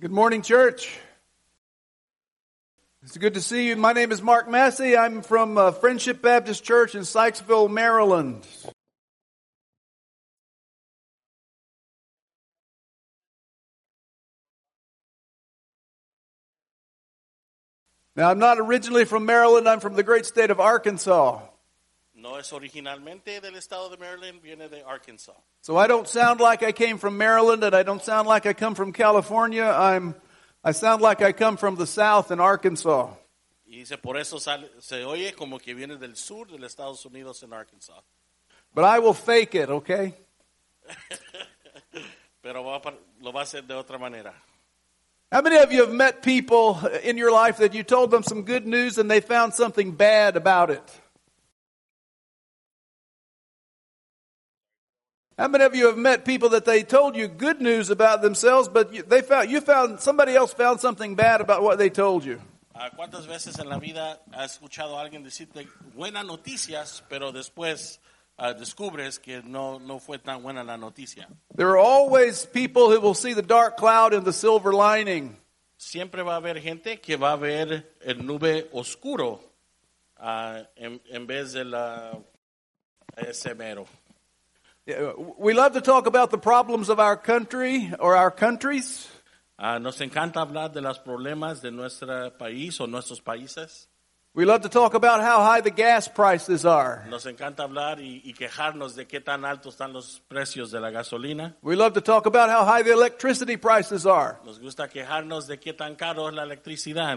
Good morning, church. It's good to see you. My name is Mark Massey. I'm from Friendship Baptist Church in Sykesville, Maryland. Now, I'm not originally from Maryland. I'm from the great state of Arkansas. No es originalmente del estado de Maryland, viene de Arkansas. So I don't sound like I came from Maryland, and I don't sound like I come from California. I sound like I come from the South in Arkansas. Y dice, por eso se oye como que viene del sur de los Estados Unidos en Arkansas. But I will fake it, okay? Pero lo va a hacer de otra manera. How many of you have met people in your life that you told them some good news and they found something bad about it? How many of you have met people that they told you good news about themselves, but somebody else found something bad about what they told you? ¿Cuántas veces en la vida has escuchado a alguien decirte buenas noticias, pero después descubres que no fue tan buena la noticia? There are always people who will see the dark cloud in the silver lining. Siempre va a haber gente que va a ver el nube oscuro en vez de ese mero. We love to talk about the problems of our country or our countries. Nos encanta hablar de los problemas de nuestro país o nuestros países. We love to talk about how high the gas prices are. Nos encanta hablar y quejarnos de qué tan altos están los precios de la gasolina. We love to talk about how high the electricity prices are. Nos gusta quejarnos de qué tan caro es la electricidad.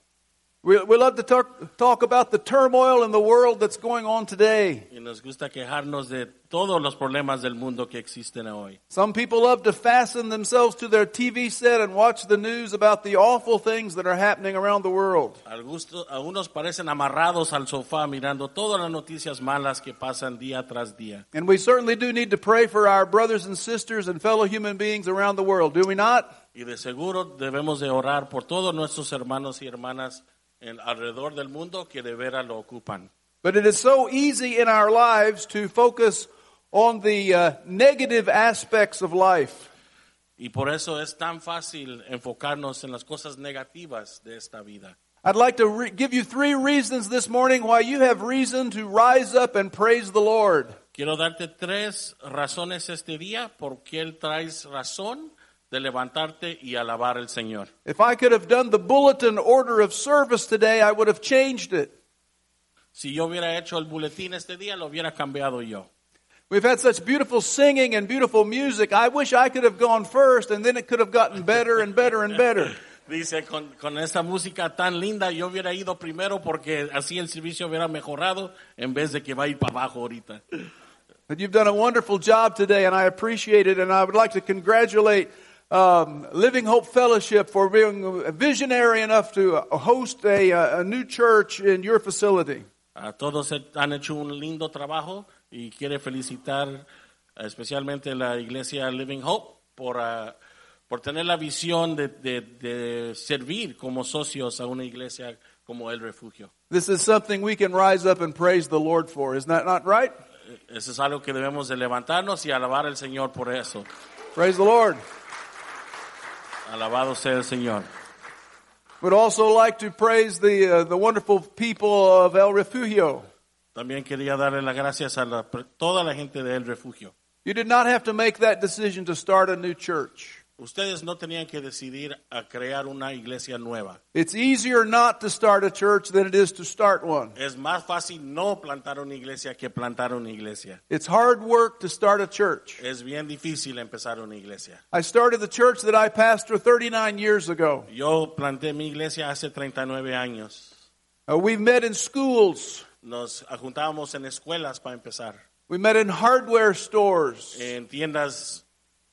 We love to talk about the turmoil in the world that's going on today. Y nos gusta quejarnos de todos los problemas del mundo que existen hoy. Some people love to fasten themselves to their TV set and watch the news about the awful things that are happening around the world. Algunos parecen amarrados al sofá mirando todas las noticias malas que pasan día tras día. And we certainly do need to pray for our brothers and sisters and fellow human beings around the world, do we not? Y de seguro debemos de orar por todos nuestros hermanos y hermanas alrededor del mundo que de veras lo ocupan. But it is so easy in our lives to focus on the negative aspects of life. Y por eso es tan fácil enfocarnos en las cosas negativas de esta vida. I'd like to give you 3 reasons this morning why you have reason to rise up and praise the Lord. Quiero darte 3 razones este día por qué traes razón de levantarte y alabar al Señor. If I could have done the bulletin order of service today, I would have changed it. Si yo hubiera hecho el boletín este día, lo hubiera cambiado yo. We've had such beautiful singing and beautiful music. I wish I could have gone first, and then it could have gotten better and better and better. Dice, con esta música tan linda, yo hubiera ido primero porque así el servicio hubiera mejorado en vez de que va a ir para abajo ahorita. But you've done a wonderful job today, and I appreciate it, and I would like to congratulate Living Hope Fellowship for being visionary enough to host a new church in your facility. Todos han hecho un lindo trabajo y quiere felicitar especialmente la iglesia Living Hope por tener la visión de servir como socios a una iglesia como El Refugio. This is something we can rise up and praise the Lord for. Isn't that not right? Eso es algo que debemos de levantarnos y alabar al Señor por eso. Praise the Lord. Alabado sea el Señor. Would also like to praise the wonderful people of El Refugio. También quería darle las gracias a toda la gente de El Refugio. You did not have to make that decision to start a new church. Ustedes no tenían que decidir a crear una iglesia nueva. It's easier not to start a church than it is to start one. Es más fácil no plantar una iglesia que plantar una iglesia. It's hard work to start a church. Es bien difícil empezar una iglesia. I started the church that I pastored 39 years ago. Yo planté mi iglesia hace 39 años. We've met in schools. Nos juntábamos en escuelas para empezar. We met in hardware stores. En tiendas,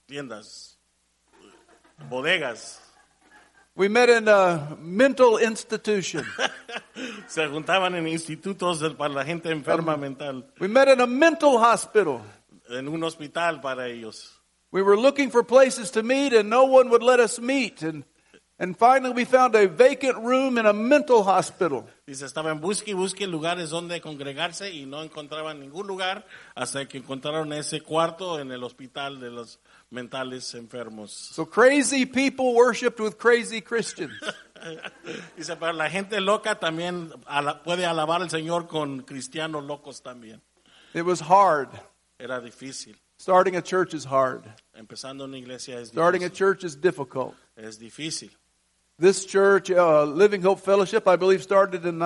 bodegas. We met in a mental institution. Se juntaban en institutos para la gente enferma mental. We met in a mental hospital. En un hospital para ellos. We were looking for places to meet and no one would let us meet. And finally we found a vacant room in a mental hospital. Dice, estaba en busque y busque lugares donde congregarse y no encontraban ningún lugar hasta que encontraron ese cuarto en el hospital de los mentales enfermos. So crazy people worshiped with crazy Christians. Dice, pero la gente loca también puede alabar al Señor con cristianos locos también. It was hard. Era difícil. Starting a church is hard. Empezando una iglesia es Starting a difícil. church is difficult. Es difícil. This church, Living Hope Fellowship, I believe started in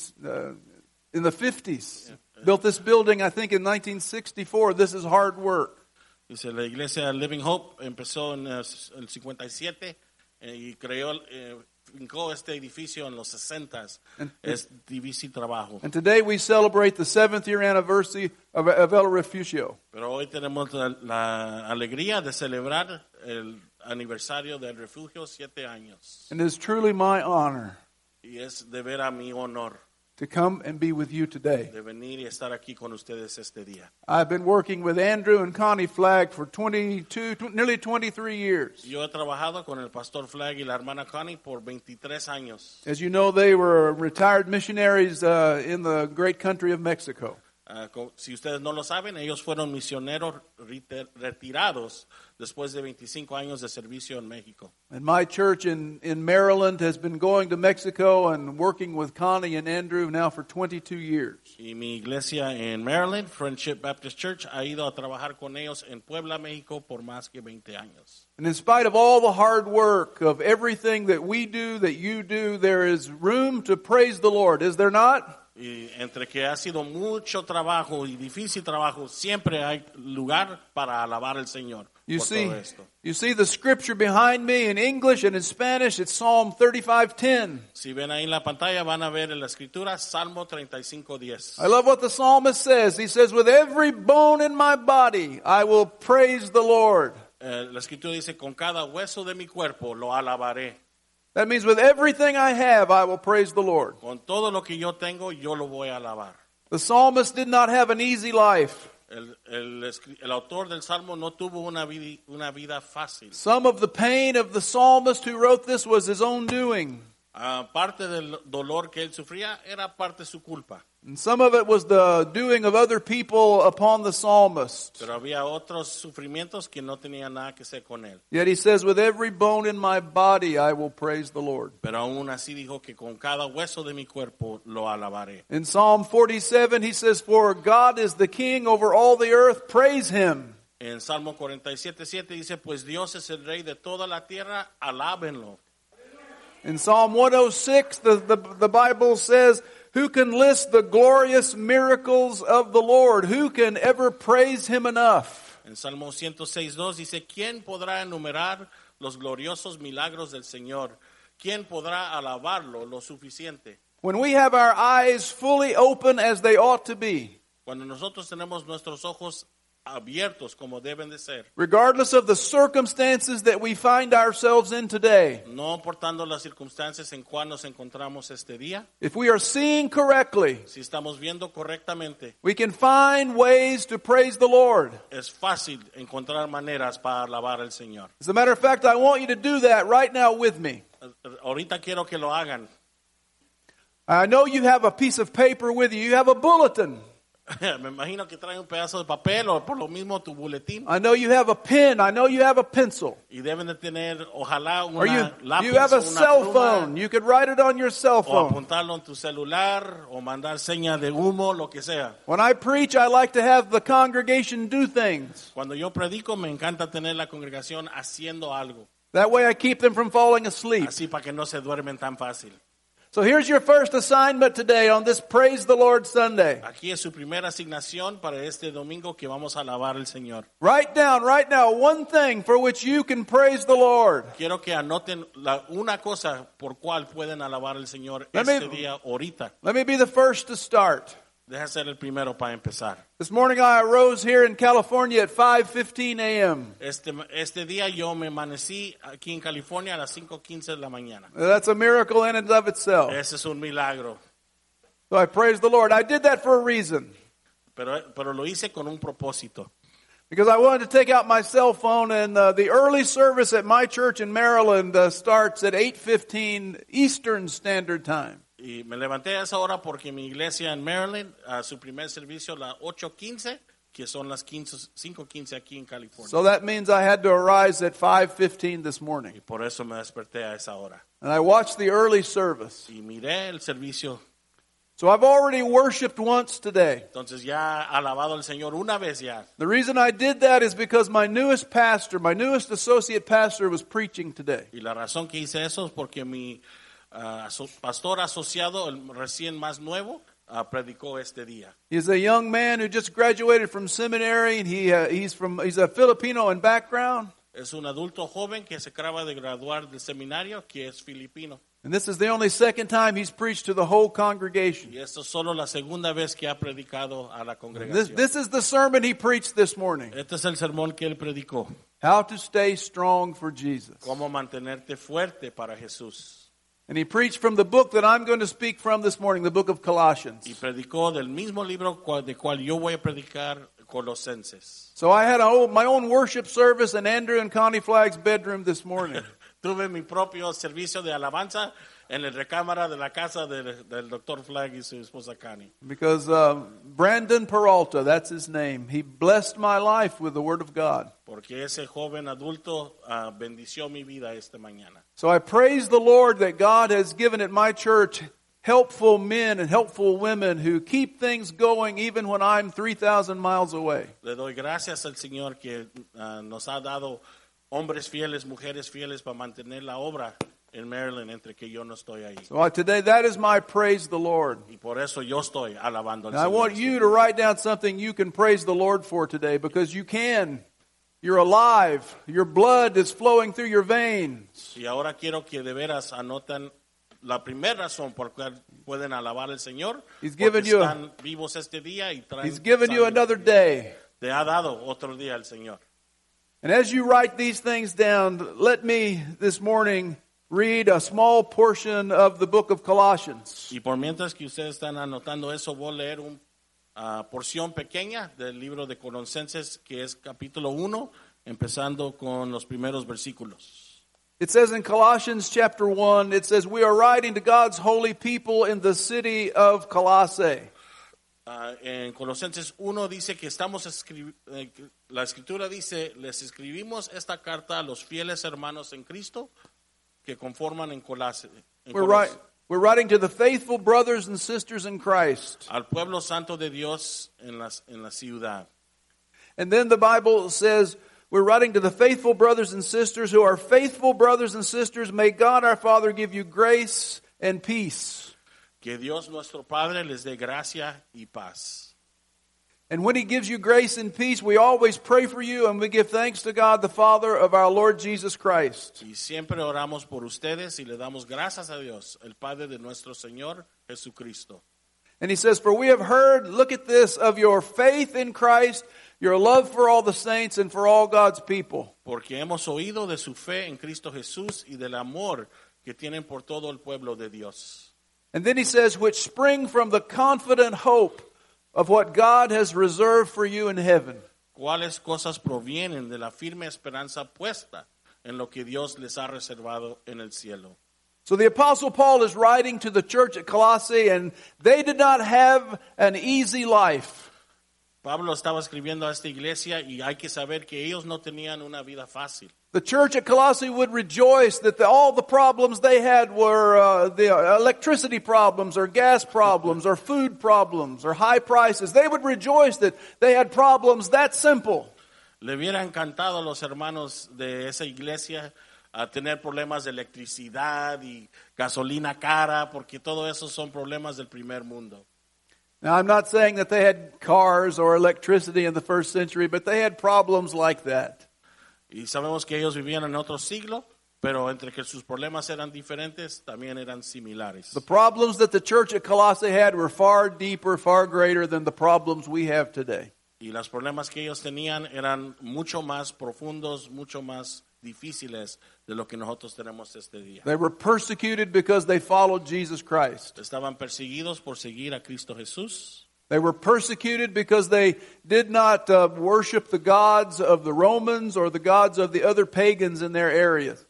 the 50s. Built this building, I think, in 1964. This is hard work. Dice, la iglesia Living Hope empezó en el 57 y fincó este edificio en los 60s. Es difícil trabajo. And today we celebrate the 7th year anniversary of El Refugio. Pero hoy tenemos la alegría de celebrar el aniversario del refugio, 7 años. And it is truly my honor Y es de ver a mi honor to come and be with you today. de venir y estar aquí con ustedes este día. I've been working with Andrew and Connie Flagg for nearly 23 years. Yo he trabajado con el pastor Flagg y la hermana Connie por 23 años. As you know, they were retired missionaries in the great country of Mexico. Si ustedes no lo saben, ellos fueron misioneros retirados después de 25 años de servicio en México. And my church in Maryland has been going to Mexico and working with Connie and Andrew now for 22 years. Y mi iglesia en Maryland, Friendship Baptist Church, ha ido a trabajar con ellos en Puebla, México, por más que 20 años. And in spite of all the hard work of everything that we do, that you do, there is room to praise the Lord, is there not? Y entre que ha sido mucho trabajo y difícil trabajo, siempre hay lugar para alabar al Señor You por see, todo esto. you see the scripture behind me in English and in Spanish. It's Psalm 35:10. Si ven ahí en la pantalla, van a ver en la escritura Salmo 35:10. I love what the psalmist says. He says, "With every bone in my body, I will praise the Lord." La escritura dice, con cada hueso de mi cuerpo lo alabaré. That means with everything I have, I will praise the Lord. Con todo lo que yo tengo, yo lo voy a alabar. The psalmist did not have an easy life. El autor del Salmo no tuvo una vida fácil. Some of the pain of the psalmist who wrote this was his own doing. Parte del dolor que él sufría era parte de su culpa. And some of it was the doing of other people upon the psalmist. Pero había otros sufrimientos que no tenían nada que ver con él. Yet he says, "With every bone in my body, I will praise the Lord." Pero aún así dijo que con cada hueso de mi cuerpo lo alabaré. In Psalm 47, he says, "For God is the king over all the earth, praise him." En Salmo 47:7 dice, pues Dios es el rey de toda la tierra, alábenlo. In Psalm 106, the Bible says, "Who can list the glorious miracles of the Lord? Who can ever praise him enough?" En Salmo 106:2 dice, ¿quién podrá enumerar los gloriosos milagros del Señor? ¿Quién podrá alabarlo lo suficiente? When we have our eyes fully open as they ought to be, Cuando nosotros tenemos nuestros ojos abiertos como deben de ser, regardless of the circumstances that we find ourselves in today, no importando las circunstancias en cuales nos encontramos este día, if we are seeing correctly, si estamos viendo correctamente, we can find ways to praise the Lord. es fácil encontrar maneras para alabar al Señor. As a matter of fact, I want you to do that right now with me. Ahorita quiero que lo hagan. I know you have a piece of paper with you. You have a bulletin. Me imagino que traen un pedazo de papel o por lo mismo tu boletín. I know you have a pen. I know you have a pencil. Y deben de tener, ojalá, Or una lápiz you have o a una cell pluma, phone. You could write it on your cell o phone. apuntarlo en tu celular, o mandar señas de humo, lo que sea. When I preach, I like to have the congregation do things. Cuando yo predico, me encanta tener la congregación haciendo algo, That way I keep them from falling asleep. así para que no se duermen tan fácil. So here's your first assignment today on this Praise the Lord Sunday. Aquí es su primera asignación para este domingo que vamos a alabar al Señor. Write down right now one thing for which you can praise the Lord. Quiero que anoten una cosa por cual pueden alabar al Señor Let me- este día, ahorita. Let me be the first to start. Deja ser el primero para empezar. This morning I arose here in California at 5:15 a.m. Este día yo me amanecí aquí en California a las 5:15 de la mañana. That's a miracle in and of itself. Ese es un milagro. So I praise the Lord. I did that for a reason. Pero lo hice con un propósito. Because I wanted to take out my cell phone, and the early service at my church in Maryland starts at 8:15 Eastern Standard Time. Y me levanté a esa hora porque mi iglesia en Maryland, a su primer servicio a las 8:15, que son las 5:15 aquí en California. So that means I had to arise at 5:15 this morning. Y por eso me desperté a esa hora. And I watched the early service. Y miré el servicio. So I've already worshiped once today. Entonces ya he alabado al Señor una vez ya. The reason I did that is because my newest associate pastor was preaching today. Y la razón que hice eso es porque mi pastor asociado, el recién más nuevo, predicó este día. He's a young man who just graduated from seminary, and he's a Filipino in background. Es un adulto joven que se acaba de graduar del seminario, que es filipino. And this is the only second time he's preached to the whole congregation. Y esto es solo la segunda vez que ha predicado a la congregación. This is the sermon he preached this morning. Este es el sermón que él predicó. How to stay strong for Jesus. Cómo mantenerte fuerte para Jesús. And he preached from the book that I'm going to speak from this morning, the book of Colossians. Y predicó del mismo libro de cual yo voy a predicar, Colosenses. So I had my own worship service in Andrew and Connie Flagg's bedroom this morning. Tuve mi propio servicio de alabanza en la recámara de la casa del Dr. Flagg y su esposa Connie. Because Brandon Peralta, that's his name, he blessed my life with the Word of God. Porque ese joven adulto bendició mi vida esta mañana. So I praise the Lord that God has given at my church helpful men and helpful women who keep things going even when I'm 3,000 miles away. Le doy gracias al Señor que nos ha dado hombres fieles, mujeres fieles para mantener la obra en Maryland entre que yo no estoy ahí. So today that is my praise the Lord. Y por eso yo estoy alabando al And I Señor. want you to write down something you can praise the Lord for today, because you can. You're alive. Your blood is flowing through your veins. Y ahora quiero que de veras anoten la primera razón por la cual pueden alabar al Señor. He's given porque you están vivos este día y traen He's given you sangre. another day. Te ha dado otro día el Señor. And as you write these things down, let me this morning read a small portion of the book of Colossians. Y por mientras que ustedes están anotando eso, voy a leer una porción pequeña del libro de Colosenses, que es capítulo 1, empezando con los primeros versículos. It says in Colossians chapter 1, it says, we are writing to God's holy people in the city of Colossae. En Colosenses 1 dice que la escritura dice, les escribimos esta carta a los fieles hermanos en Cristo que conforman en Colosas. We're writing to the faithful brothers and sisters in Christ. Al pueblo santo de Dios en la ciudad. And then the Bible says, we're writing to the faithful brothers and sisters who are faithful brothers and sisters. May God our Father give you grace and peace. Que Dios nuestro Padre les dé gracia y paz. And when He gives you grace and peace, we always pray for you and we give thanks to God the Father of our Lord Jesus Christ. Y siempre oramos por ustedes y le damos gracias a Dios, el Padre de nuestro Señor Jesucristo. And He says, for we have heard, look at this, of your faith in Christ, your love for all the saints and for all God's people. Porque hemos oído de su fe en Cristo Jesús y del amor que tienen por todo el pueblo de Dios. And then He says, which spring from the confident hope of what God has reserved for you in heaven. ¿Cuáles cosas provienen de la firme esperanza puesta en lo que Dios les ha reservado en el cielo? So the Apostle Paul is writing to the church at Colossae, and they did not have an easy life. Pablo estaba escribiendo a esta iglesia y hay que saber que ellos no tenían una vida fácil. The church at Colossae would rejoice that all the problems they had were the electricity problems or gas problems or food problems or high prices. They would rejoice that they had problems that simple. Le hubiera encantado a los hermanos de esa iglesia a tener problemas de electricidad y gasolina cara, porque todo eso son problemas del primer mundo. Now, I'm not saying that they had cars or electricity in the first century, but they had problems like that. Y sabemos que ellos vivían en otro siglo, pero entre que sus problemas eran diferentes, también eran similares. The problems that the church at Colossae had were far deeper, far greater than the problems we have today. Y los problemas que ellos tenían eran mucho más profundos, mucho más difíciles de lo que nosotros tenemos este día. They were persecuted because they followed Jesus Christ. Estaban perseguidos por seguir a Cristo Jesús. They were persecuted because they did not worship the gods of the Romans or the gods of the other pagans in their areas.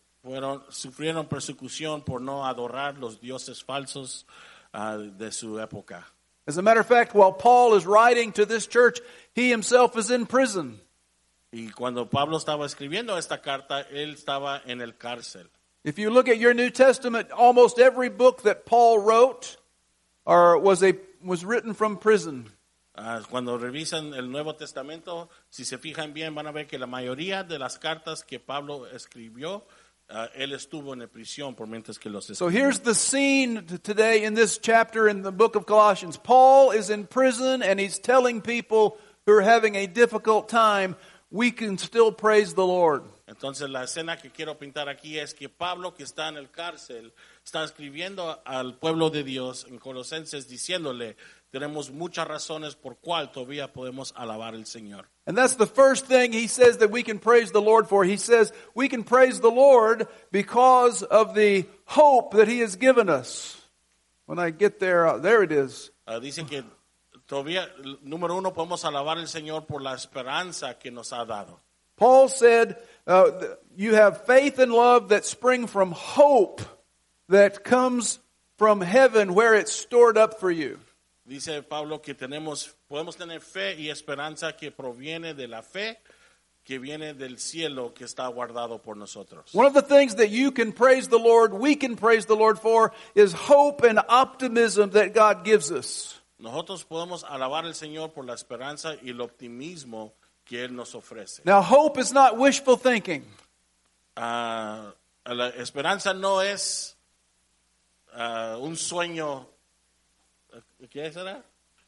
Sufrieron persecución por no adorar los dioses falsos de su época. As a matter of fact, while Paul is writing to this church, he himself is in prison. Y cuando Pablo estaba escribiendo esta carta, él estaba en el cárcel. If you look at your New Testament, almost every book that Paul wrote was written from prison. Cuando revisan el Nuevo Testamento, si se fijan bien, van a ver que la mayoría de las cartas que Pablo escribió, él estuvo en prisión por mientras que los escribió. So here's the scene today in this chapter in the book of Colossians. Paul is in prison and he's telling people who are having a difficult time, we can still praise the Lord. Entonces la escena que quiero pintar aquí es que Pablo, que está en el cárcel, está escribiendo al pueblo de Dios en Colosenses diciéndole, tenemos muchas razones por cuál todavía podemos alabar al Señor. And that's the first thing he says that we can praise the Lord for. He says we can praise the Lord because of the hope that he has given us. When I get there, there it is. Dice que todavía, número uno, podemos alabar al Señor por la esperanza que nos ha dado. Paul said, you have faith and love that spring from hope that comes from heaven where it's stored up for you. Dice Pablo que podemos tener fe y esperanza que proviene de la fe que viene del cielo que está guardado por nosotros. One of the things that you can praise the Lord, we can praise the Lord for, is hope and optimism that God gives us. Nosotros podemos alabar al Señor por la esperanza y el optimismo que Él nos ofrece. Now, hope is not wishful thinking. La esperanza no es un sueño. ¿Qué será?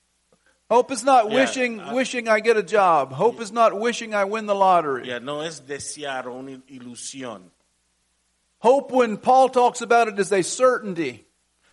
Hope is not Yeah, wishing I get a job. Hope is not wishing I win the lottery. No es desear o una ilusión. Hope, when Paul talks about it, is a certainty.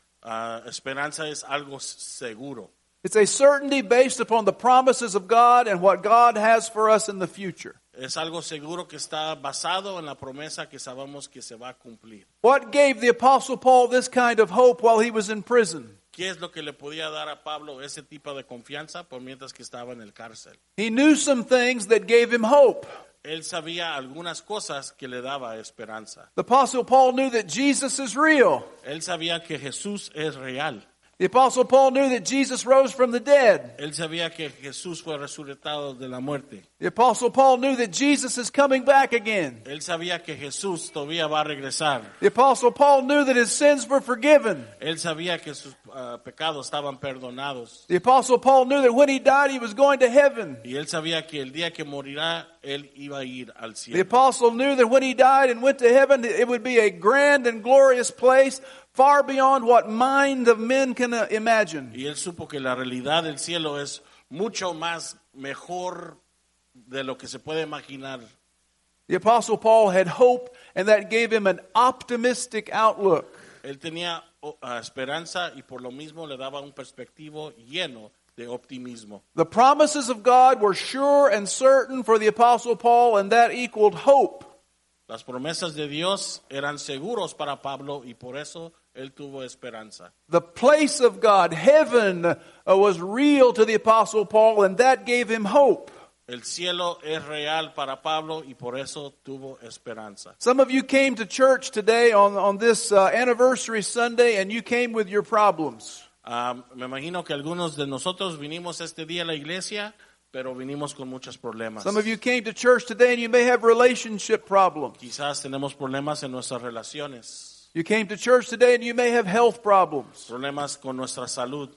Esperanza es algo seguro. It's a certainty based upon the promises of God and what God has for us in the future. Es algo seguro que está basado en la promesa que sabemos que se va a cumplir. What gave the Apostle Paul this kind of hope while he was in prison? ¿Qué es lo que le podía dar a Pablo ese tipo de confianza por mientras que estaba en el cárcel? He knew some things that gave him hope. Él sabía algunas cosas que le daba esperanza. The Apostle Paul knew that Jesus is real. Él sabía que Jesús es real. The Apostle Paul knew that Jesus rose from the dead. Él sabía que Jesús fue resucitado de la muerte. The Apostle Paul knew that Jesus is coming back again. Él sabía que Jesús todavía va a regresar. The Apostle Paul knew that his sins were forgiven. Él sabía que sus pecados estaban perdonados. The Apostle Paul knew that when he died, he was going to heaven. Y él sabía que el día que morirá, él iba a ir al The cielo. Apostle knew that when he died and went to heaven, it would be a grand and glorious place, far beyond what mind of men can imagine. Y él supo que la realidad del cielo es mucho más mejor de lo que se puede imaginar. The Apostle Paul had hope, and that gave him an optimistic outlook. Él tenía esperanza y por lo mismo le daba un perspectivo lleno de optimismo. The promises of God were sure and certain for the Apostle Paul, and that equaled hope. Las promesas de Dios eran seguros para Pablo y por eso él tuvo esperanza. The place of God, heaven, was real to the Apostle Paul, and that gave him hope. El cielo es real para Pablo y por eso tuvo esperanza. Some of you came to church today on this anniversary Sunday, and you came with your problems. Me imagino que algunos de nosotros vinimos este día a la iglesia, pero vinimos con muchos problemas. Some of you came to church today, and you may have relationship problems. Quizás tenemos problemas en nuestras relaciones, You came to church today, and you may have health problems. problemas con nuestra salud.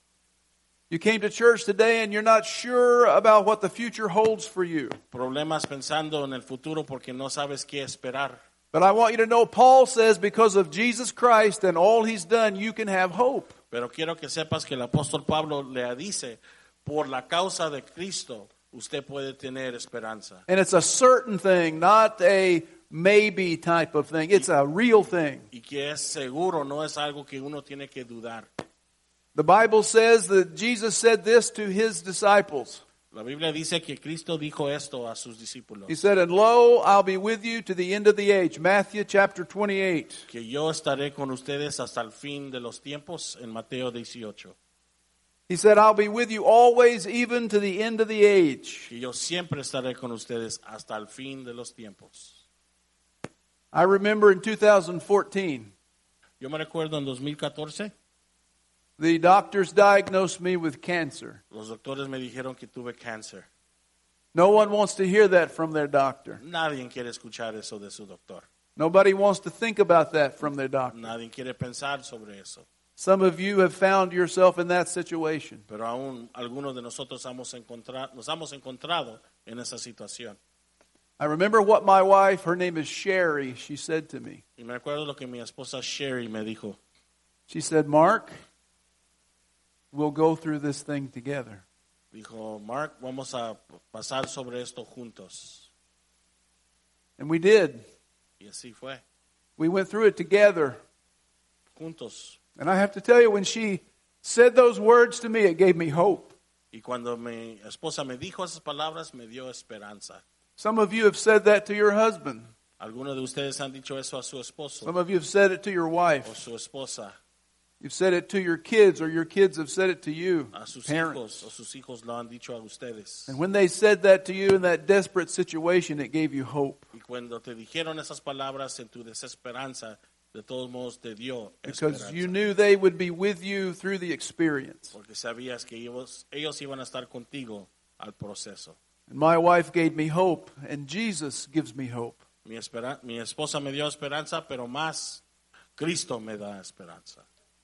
You came to church today, and you're not sure about what the future holds for you. Problemas pensando en el futuro porque no sabes qué esperar. But I want you to know, Paul says, because of Jesus Christ and all he's done, you can have hope. Pero quiero que sepas que el apóstol Pablo le dice, por la causa de Cristo, usted puede tener esperanza. And it's a certain thing, not a maybe type of thing. It's a real thing. Y que es seguro, no es algo que uno tiene que dudar. The Bible says that Jesus said this to his disciples. La Biblia dice que Cristo dijo esto a sus discípulos. He said, and lo, I'll be with you to the end of the age. Matthew chapter 28. Que yo estaré con ustedes hasta el fin de los tiempos en Mateo 18. He said, I'll be with you always, even to the end of the age. Que yo siempre estaré con ustedes hasta el fin de los tiempos. I remember in 2014, Yo me recuerdo en 2014, The doctors diagnosed me with cancer. Los doctores me dijeron que tuve cáncer. No one wants to hear that from their doctor. Nadie quiere escuchar eso de su doctor. Nobody wants to think about that from their doctor. Nadie quiere pensar sobre eso. Some of you have found yourself in that situation. Pero aún algunos de nosotros nos hemos encontrado en esa situación. I remember what my wife, her name is Sherry, she said to me. Y me acuerdo lo que mi esposa Sherry me dijo. She said, Mark, we'll go through this thing together. Dijo, Mark, vamos a pasar sobre esto juntos. And we did. Y así fue. We went through it together. Juntos. And I have to tell you, when she said those words to me, it gave me hope. Y cuando mi esposa me dijo esas palabras, me dio esperanza. Some of you have said that to your husband. Algunos de ustedes han dicho eso a su esposo Some of you have said it to your o wife. su esposa, You've said it to your kids, or your kids have said it to you, a sus parents. hijos o sus hijos lo han dicho a ustedes. And when they said that to you in that desperate situation, it gave you hope. Y cuando te dijeron esas palabras en tu desesperanza, de todos modos te dio Because esperanza. you knew they would be with you through the experience. Porque sabías que ellos iban a estar contigo al proceso. And my wife gave me hope, and Jesus gives me hope. Mi esposa me dio esperanza, pero más Cristo me da esperanza.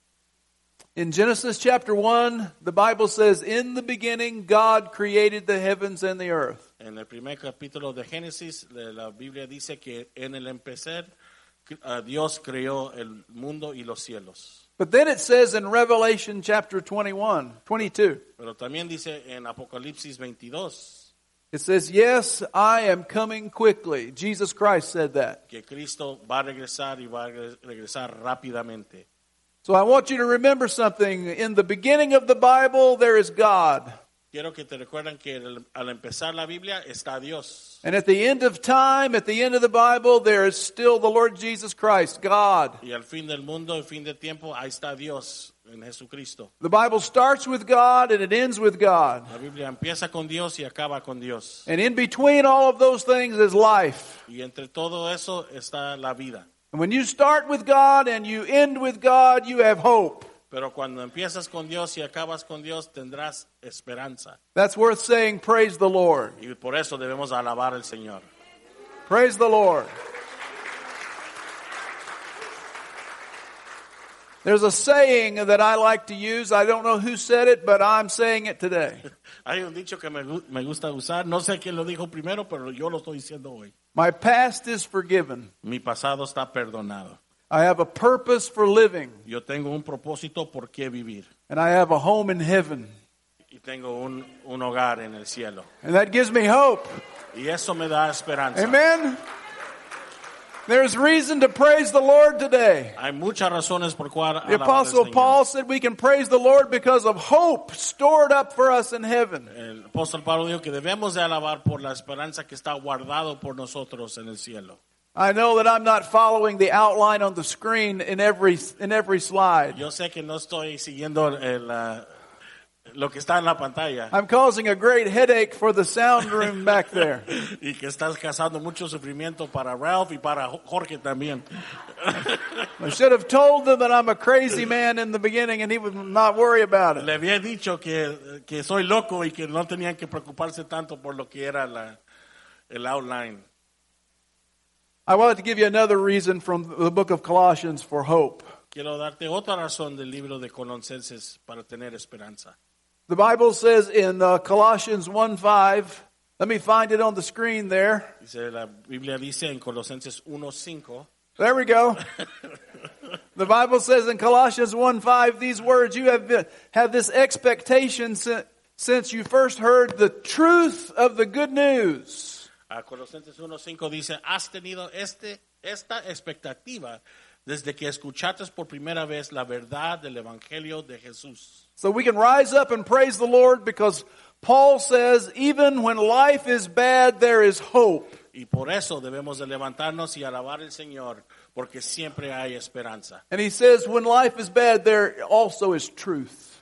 In Genesis chapter 1, the Bible says, in the beginning, God created the heavens and the earth. En el primer capítulo de Génesis, la Biblia dice que en el empezar, Dios creó el mundo y los cielos. But then it says in Revelation chapter 22, Pero también dice en Apocalipsis 22, it says, yes, I am coming quickly. Jesus Christ said that. que Cristo va a regresar y va a regresar rápidamente. So I want you to remember something. In the beginning of the Bible, there is God. Quiero que te recuerden que al empezar la Biblia está Dios. And at the end of time, at the end of the Bible, there is still the Lord Jesus Christ, God. Y al fin del mundo, al fin del tiempo, ahí está Dios en Jesucristo. The Bible starts with God and it ends with God. La Biblia empieza con Dios y acaba con Dios. And in between all of those things is life. Y entre todo eso está la vida. And when you start with God and you end with God, you have hope. Pero cuando empiezas con Dios y acabas con Dios, tendrás esperanza. That's worth saying, praise the Lord. Y por eso debemos alabar al Señor. Praise the Lord. There's a saying that I like to use. I don't know who said it, but I'm saying it today. Hay un dicho que me gusta usar. No sé quién lo dijo primero, pero yo lo estoy diciendo hoy. My past is forgiven. Mi pasado está perdonado. I have a purpose for living, Yo tengo un propósito por qué vivir. and I have a home in heaven. Y tengo un hogar en el cielo. And that gives me hope. Y eso me da esperanza. Amen? There's reason to praise the Lord today. Hay muchas razones por cual The alabar al Apostle Señor. Paul said we can praise the Lord because of hope stored up for us in heaven. El apóstol Pablo dijo que debemos de alabar por la esperanza que está guardado por nosotros en el cielo. I know that I'm not following the outline on the screen in every slide. Yo sé que no estoy siguiendo lo que está en la pantalla I'm causing a great headache for the sound room back there. y que estás causando mucho sufrimiento para Ralph y para Jorge también. I should have told them that I'm a crazy man in the beginning and he would not worry about it. Le había dicho que soy loco y que no tenían que preocuparse tanto por lo que era el outline. I wanted to give you another reason from the book of Colossians for hope. Quiero darte otra razón del libro de Colosenses para tener esperanza. The Bible says in Colossians 1:5, let me find it on the screen there. Dice, la Biblia dice en Colosenses 1:5. There we go. The Bible says in Colossians 1:5 these words, you have this expectation since you first heard the truth of the good news. A Colosenses 1:5 dice, has tenido esta expectativa desde que escuchaste por primera vez la verdad del Evangelio de Jesús. So we can rise up and praise the Lord because Paul says even when life is bad, there is hope. Y por eso debemos de levantarnos y alabar al Señor, porque siempre hay esperanza. And he says when life is bad, there also is truth.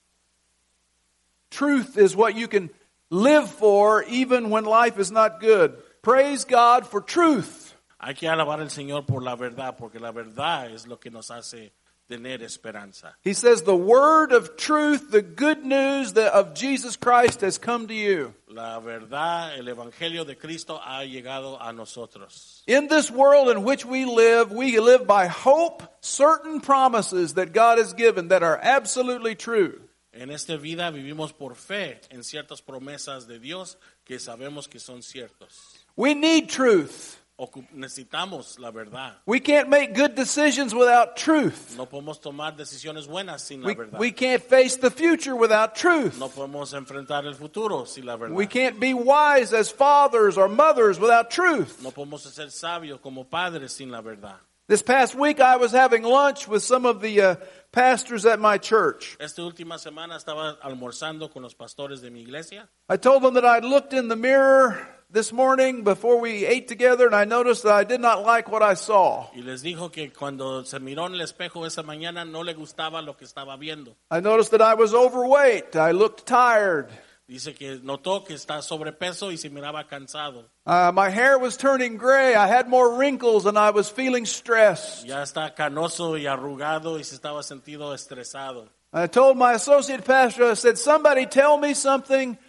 Truth is what you can live for even when life is not good. Praise God for truth. Hay que alabar al Señor por la verdad, porque la verdad es lo que nos hace tener esperanza. He says the word of truth, the good news of Jesus Christ has come to you. La verdad, el evangelio de Cristo ha llegado a nosotros. In this world in which we live by hope, certain promises that God has given that are absolutely true. En esta vida vivimos por fe en ciertas promesas de Dios que sabemos que son ciertos. We need truth. Necesitamos la verdad. We can't make good decisions without truth. No podemos tomar decisiones buenas sin la verdad. We can't face the future without truth. No podemos enfrentar el futuro sin la verdad. We can't be wise as fathers or mothers without truth. No podemos ser sabios como padres sin la verdad. This past week I was having lunch with some of the pastors at my church. Esta última semana estaba almorzando con los pastores de mi iglesia. I told them that I'd looked in the mirror this morning before we ate together, and I noticed that I did not like what I saw. Y les dijo que cuando se miró en el espejo esa mañana no le gustaba lo que estaba viendo. I noticed that I was overweight. I looked tired. Dice que notó que está sobrepeso y se miraba cansado. My hair was turning gray. I had more wrinkles, and I was feeling stressed. Ya está canoso y arrugado y se estaba sentido estresado. I told my associate pastor, I said, somebody tell me something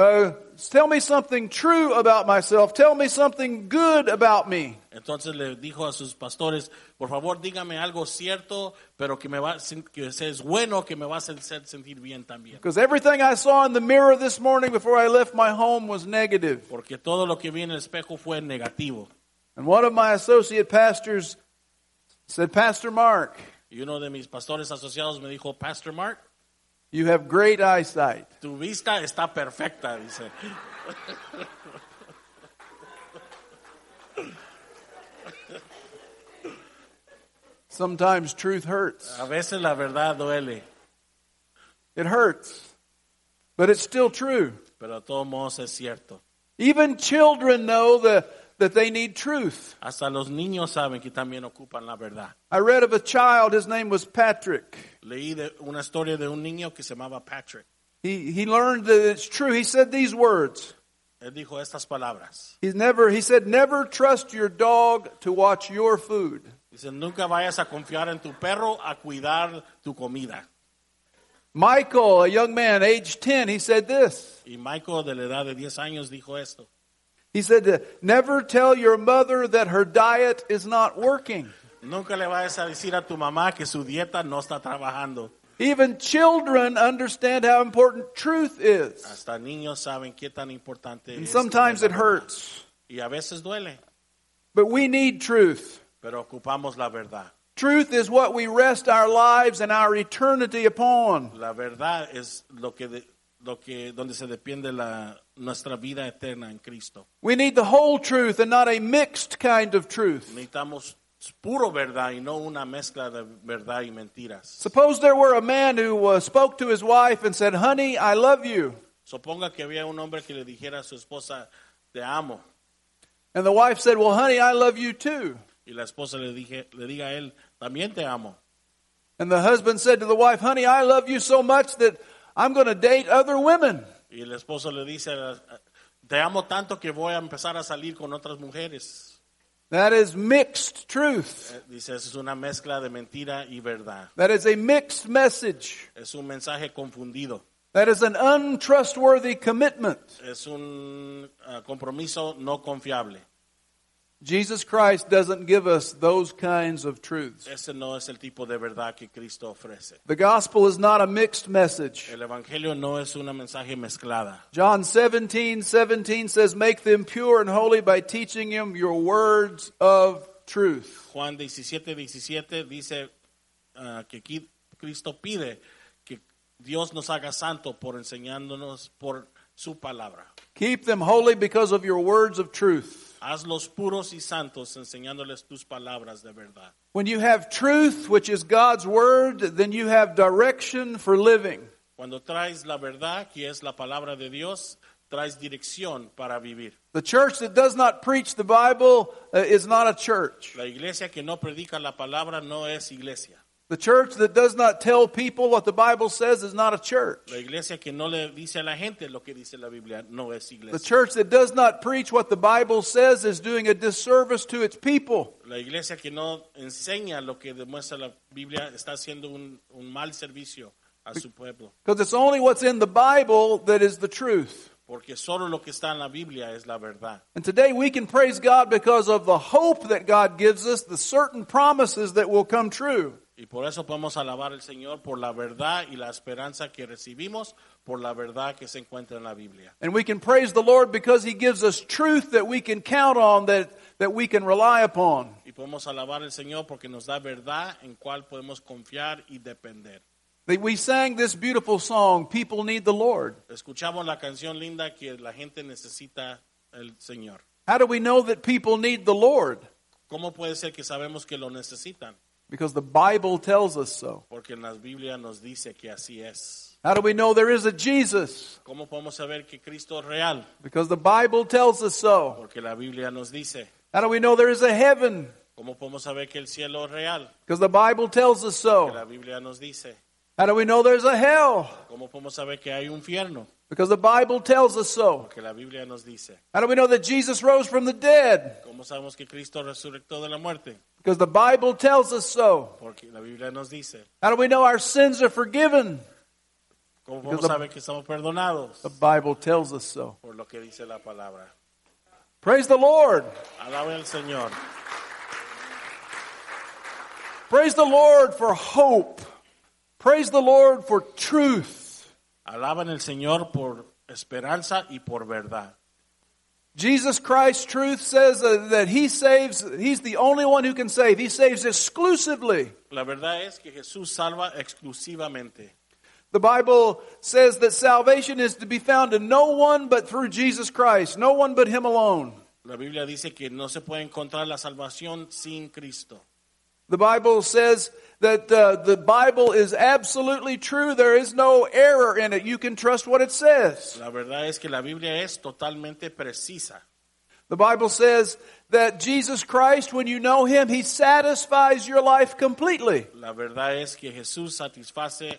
true about myself. Tell me something good about me. Entonces le dijo a sus pastores, por favor dígame algo cierto, pero que es bueno, que me va a hacer sentir bien también. Because everything I saw in the mirror this morning before I left my home was negative. Porque todo lo que vi en el espejo fue negativo. And one of my associate pastors said, Pastor Mark, Y uno de mis pastores asociados me dijo, Pastor Mark, you have great eyesight. tu vista está perfecta, dice. Sometimes truth hurts. A veces la verdad duele, It hurts. But it's still true. pero de todos modos es cierto. Even children know that they need truth. Hasta los niños saben que también ocupan la verdad. I read of a child, his name was Patrick. Leí una historia de un niño que se llamaba Patrick. He learned that it's true. He said these words. Él dijo estas palabras. He said, never trust your dog to watch your food. Dice, nunca vayas a confiar en tu perro a cuidar tu comida. Michael, a young man, age 10, he said this. Y Michael, de la edad de 10 años, dijo esto. He said, never tell your mother that her diet is not working. Nunca le vayas a decir a tu mamá que su dieta no está trabajando. Even children understand how important truth is. Hasta niños saben qué tan importante And es. sometimes it hurts. Y a veces duele, But we need truth. pero ocupamos la verdad. Truth is what we rest our lives and our eternity upon. La verdad es donde se depende nuestra vida eterna en Cristo. We need the whole truth and not a mixed kind of truth. Necesitamos puro verdad y no una mezcla de verdad y mentiras. Suppose there were a man who spoke to his wife and said, honey, I love you. Suponga que había un hombre que le dijera a su esposa, te amo. And the wife said, well, honey, I love you too. Y la esposa le diga a él, también te amo. And the husband said to the wife, honey, I love you so much that I'm going to date other women. Y el esposo le dice, te amo tanto que voy a empezar a salir con otras mujeres. That is mixed truth. Dice, es una mezcla de mentira y verdad. That is a mixed message. Es un mensaje confundido. That is an untrustworthy commitment. Es un compromiso no confiable. Jesus Christ doesn't give us those kinds of truths. Ese no es el tipo de verdad que Cristo ofrece. The gospel is not a mixed message. El evangelio no es una mensaje mezclada. John 17:17 says, make them pure and holy by teaching them your words of truth. Juan 17:17 dice que Cristo pide que Dios nos haga santo por enseñándonos por su palabra. Keep them holy because of your words of truth. Hazlos puros y santos enseñándoles tus palabras de verdad. When you have truth, which is God's word, then you have direction for living. Cuando traes la verdad, que es la palabra de Dios, traes dirección para vivir. The church that does not preach the Bible is not a church. La iglesia que no predica la palabra no es iglesia. The church that does not tell people what the Bible says is not a church. La iglesia que no le dice a la gente lo que dice la Biblia no es The iglesia. church that does not preach what the Bible says is doing a disservice to its people. La iglesia que no enseña lo que demuestra la Biblia está haciendo un mal servicio a su pueblo. Because it's only what's in the Bible that is the truth. Porque solo lo que está en la Biblia es la verdad. And today we can praise God because of the hope that God gives us, the certain promises that will come true. Y por eso podemos alabar al Señor por la verdad y la esperanza que recibimos por la verdad que se encuentra en la Biblia. And we can praise the Lord because He gives us truth that we can count on, that we can rely upon. Y podemos alabar al Señor porque nos da verdad en cual podemos confiar y depender. We sang this beautiful song, People Need the Lord. Escuchamos la canción linda que la gente necesita el Señor. How do we know that people need the Lord? ¿Cómo puede ser que sabemos que lo necesitan? Because the Bible tells us so. Porque en la Biblia nos dice que así es. How do we know there is a Jesus? ¿Cómo podemos saber que Cristo es real? Because the Bible tells us so. Porque la Biblia nos dice. How do we know there is a heaven? ¿Cómo podemos saber que el cielo es real? Because the Bible tells us Porque la so. Biblia nos dice. How do we know there's a hell? ¿Cómo podemos saber que hay un infierno? Because the Bible tells us so. Porque la Biblia nos dice. How do we know that Jesus rose from the dead? ¿Cómo sabemos que Cristo resucitó de la muerte? Because the Bible tells us so. Porque la Biblia nos dice. How do we know our sins are forgiven? ¿Cómo podemos saber que estamos perdonados? The Bible tells us so. Por lo que dice la palabra. Praise the Lord. Alabe al Señor. Praise the Lord for hope. Praise the Lord for truth. Alaban al Señor por esperanza y por verdad. Jesus Christ's truth says that He saves, He's the only one who can save. He saves exclusively. La verdad es que Jesús salva exclusivamente. The Bible says that salvation is to be found in no one but through Jesus Christ, no one but Him alone. La Biblia dice que no se puede encontrar la salvación sin Cristo. The Bible says that the Bible is absolutely true. There is no error in it. You can trust what it says. La verdad es que la Biblia es totalmente precisa. The Bible says that Jesus Christ, when you know Him, He satisfies your life completely. La verdad es que Jesús satisface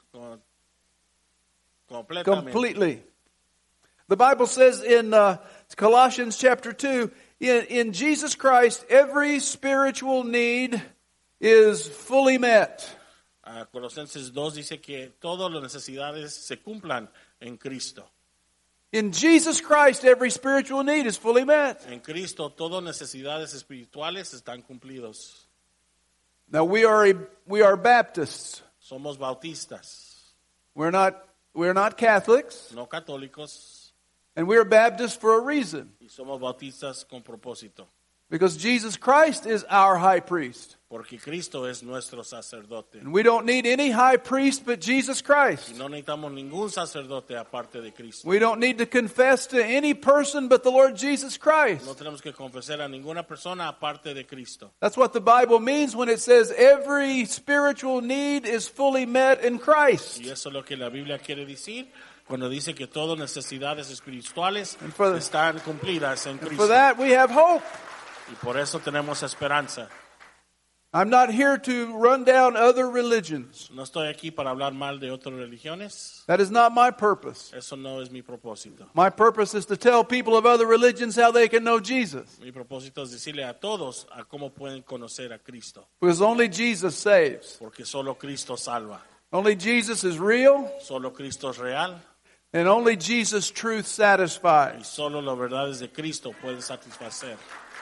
completamente. Completely. The Bible says in Colossians chapter 2, in Jesus Christ, every spiritual need is fully met. Colosenses 2 dice que todas las necesidades se cumplan en Cristo. In Jesus Christ, every spiritual need is fully met. En Cristo todas necesidades espirituales están cumplidos. Now we are Baptists. Somos bautistas, We're not Catholics, no católicos, and we're Baptists for a reason. y somos bautistas con propósito. Because Jesus Christ is our high priest. Porque Cristo es nuestro sacerdote. And we don't need any high priest but Jesus Christ. Y no necesitamos ningún sacerdote aparte de Cristo. We don't need to confess to any person but the Lord Jesus Christ. No tenemos que confesar a ninguna persona aparte de Cristo. That's what the Bible means when it says every spiritual need is fully met in Christ. Y eso es lo que la Biblia quiere decir cuando dice que todas necesidades espirituales for the- están cumplidas en And for Cristo. that we have hope. Y por eso tenemos esperanza. I'm not here to run down other religions. No estoy aquí para hablar mal de otras religiones. That is not my purpose. Eso no es mi propósito. My purpose is to tell people of other religions how they can know Jesus. Mi propósito es decirle a todos a cómo pueden conocer a Cristo. Because only Jesus saves. Porque solo Cristo salva. Only Jesus is real. Solo Cristo es real. And only Jesus' truth Y satisfies. solo las verdades de Cristo pueden satisfacer.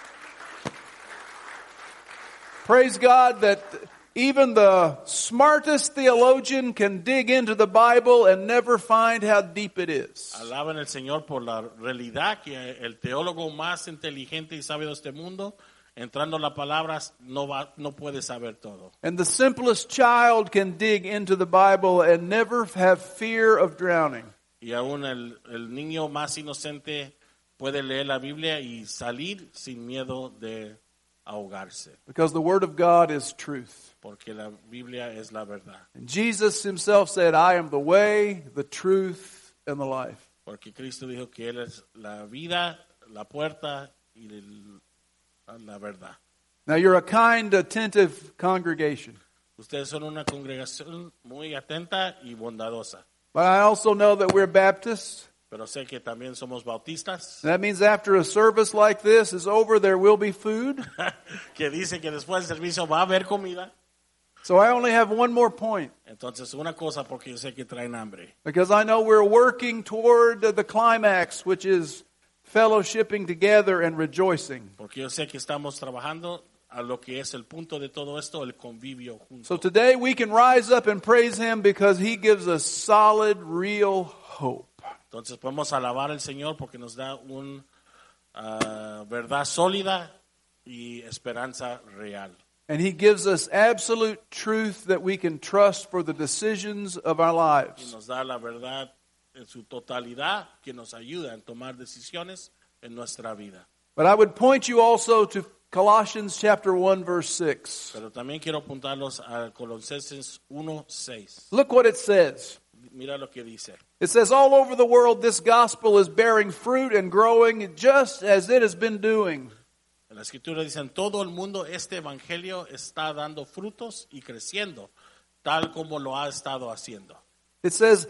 Praise God that even the smartest theologian can dig into the Bible and never find how deep it is. Alaben al Señor por la realidad que el teólogo más inteligente y sabio de este mundo, entrando a las palabras, no puede saber todo. And the simplest child can dig into the Bible and never have fear of drowning. Y aún el niño más inocente puede leer la Biblia y salir sin miedo de ahogarse. Because the Word of God is truth. Porque la Biblia es la verdad. And Jesus Himself said, I am the way, the truth, and the life. Porque Cristo dijo que Él es la vida, la puerta y la verdad. Now you're a kind, attentive congregation. Ustedes son una congregación muy atenta y bondadosa. But I also know that we're Baptists. Pero sé que también somos bautistas. That means after a service like this is over, there will be food. Que dice que después del servicio va a haber comida. So I only have one more point. Entonces, una cosa, porque yo sé que traen hambre. Because I know we're working toward the climax, which is fellowshipping together and rejoicing. Porque yo sé que estamos trabajando a lo que es el punto de todo esto, el convivio junto. So today we can rise up and praise Him because He gives us solid, real hope. Entonces podemos alabar al Señor porque nos da una verdad sólida y esperanza real. And He gives us absolute truth that we can trust for the decisions of our Y lives. nos da la verdad en su totalidad que nos ayuda en tomar decisiones en nuestra vida. But I would point you also to Colossians chapter 1 verse 6. Pero también quiero apuntarlos a Colosenses 1:6. Look what it says. Mira lo que dice. It says, all over the world this gospel is bearing fruit and growing just as it has been doing. En la escritura dice, en todo el mundo este evangelio está dando frutos y creciendo, tal como lo ha estado haciendo. It says,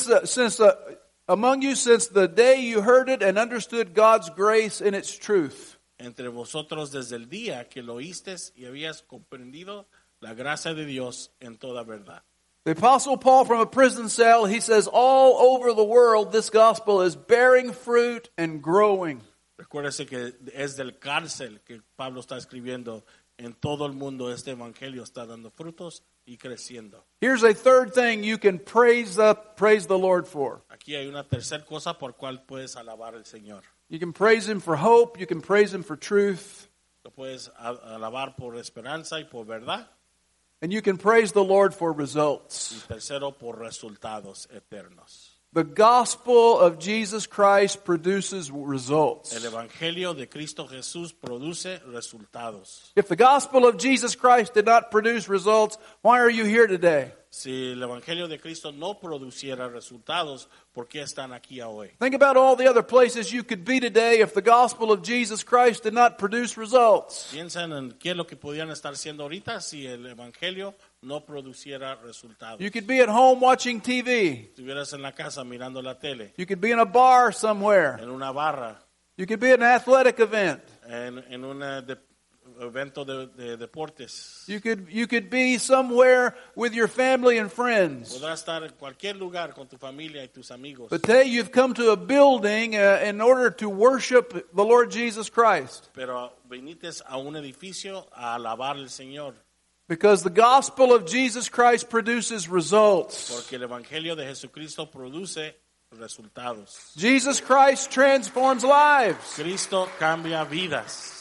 among you since the day you heard it and understood God's grace in its truth. Entre vosotros desde el día que lo oísteis y habías comprendido la gracia de Dios en toda verdad. The Apostle Paul from a prison cell, he says, all over the world this gospel is bearing fruit and growing. Recuérdese que es del cárcel que Pablo está escribiendo. En todo el mundo este evangelio está dando frutos y creciendo. Here's a third thing you can praise the Lord for. Aquí hay una tercera cosa por cual puedes alabar al Señor. You can praise Him for hope. You can praise Him for truth. Lo puedes alabar por esperanza y por verdad. And you can praise the Lord for Y results. tercero, por resultados eternos. The gospel of Jesus Christ produces results. El evangelio de Cristo Jesús produce resultados. If the gospel of Jesus Christ did not produce results, why are you here today? Si el evangelio de Cristo no produciera resultados, ¿por qué están aquí hoy? Think about all the other places you could be today if the gospel of Jesus Christ did not produce results. Piensen en qué es lo que podían estar haciendo ahorita si el evangelio no produciera resultados. You could be at home watching TV. Estuvieras en la casa mirando la tele, You could be in a bar somewhere. en una barra, You could be at an athletic event. en un evento de deportes. You could be somewhere with your family and friends. Podrás estar en cualquier lugar con tu familia y tus amigos. But today you've come to a building in order to worship the Lord Jesus Christ. Pero vinites a un edificio a alabar al Señor. Because the gospel of Jesus Christ produces results. Porque el evangelio de Jesucristo produce resultados. Jesus Christ transforms lives. Cristo cambia vidas.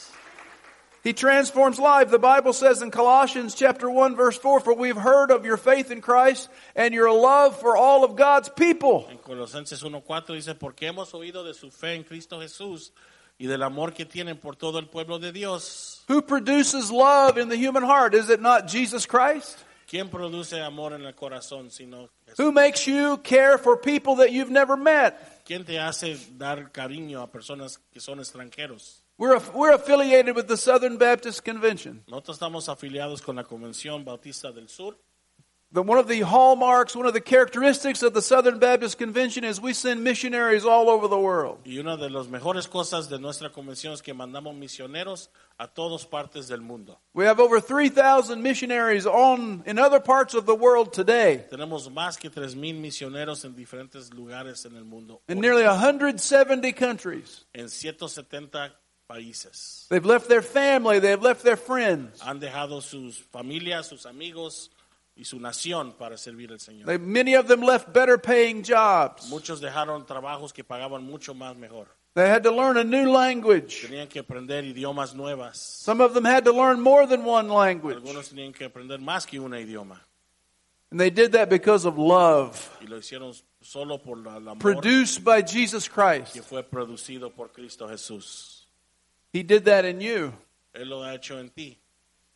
He transforms lives. The Bible says in Colossians chapter 1 verse 4, for we've heard of your faith in Christ and your love for all of God's people. En Colosenses 1:4 dice, porque hemos oído de su fe en Cristo Jesús y del amor que tienen por todo el pueblo de Dios. Who produces love in the human heart? Is it not Jesus Christ? ¿Quién produce amor en el corazón sino Jesús? Who makes you care for people that you've never met? ¿Quién te hace dar cariño a personas que son extranjeros? We're affiliated with the Southern Baptist Convention. Nosotros estamos afiliados con la Convención Bautista del Sur. One of the hallmarks, one of the characteristics of the Southern Baptist Convention is we send missionaries all over the world. Y una de las mejores cosas de nuestra convención es que mandamos misioneros a todas partes del mundo. We have over 3,000 missionaries in other parts of the world today. Tenemos más que 3,000 misioneros en diferentes lugares en el mundo. In nearly 170 countries. En 170 países. They've left their family, they've left their friends. Han dejado sus familias, sus amigos y su nación para servir al Señor. Many of them left better paying jobs. Muchos dejaron trabajos que pagaban mucho más mejor. They had to learn a new language. Tenían que aprender idiomas nuevas. Some of them had to learn more than one language. Algunos tenían que aprender más que un idioma. And they did that because of love, Y lo hicieron solo por el amor produced by Jesus Christ. que fue producido por Cristo Jesús. He did that in you. Él lo ha hecho en ti.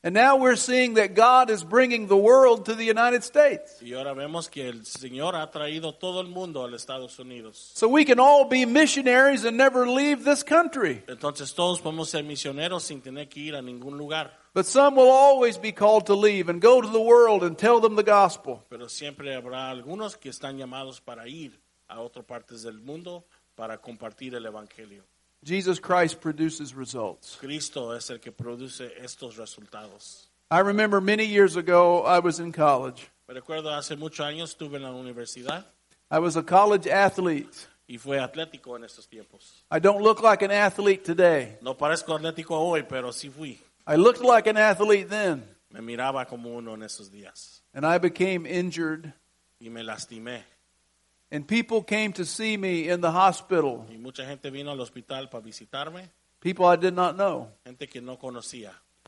And now we're seeing that God is bringing the world to the United States. Y ahora vemos que el Señor ha traído todo el mundo a los Estados Unidos. So we can all be missionaries and never leave this country. Entonces todos podemos ser misioneros sin tener que ir a ningún lugar. But some will always be called to leave and go to the world and tell them the gospel. Pero siempre habrá algunos que están llamados para ir a otras partes del mundo para compartir el evangelio. Jesus Christ produces results. Cristo es el que produce estos resultados. I remember many years ago, I was in college. Me recuerdo hace muchos años estuve en la universidad I was a college athlete. y fue atlético en estos tiempos. I don't look like an athlete today. No parezco atlético hoy, pero sí fui. I looked like an athlete then. Me miraba como uno en esos días And I became injured. y me lastimé. And people came to see me in the hospital. Y mucha gente vino al hospital para visitarme, People I did not know. gente que no conocía.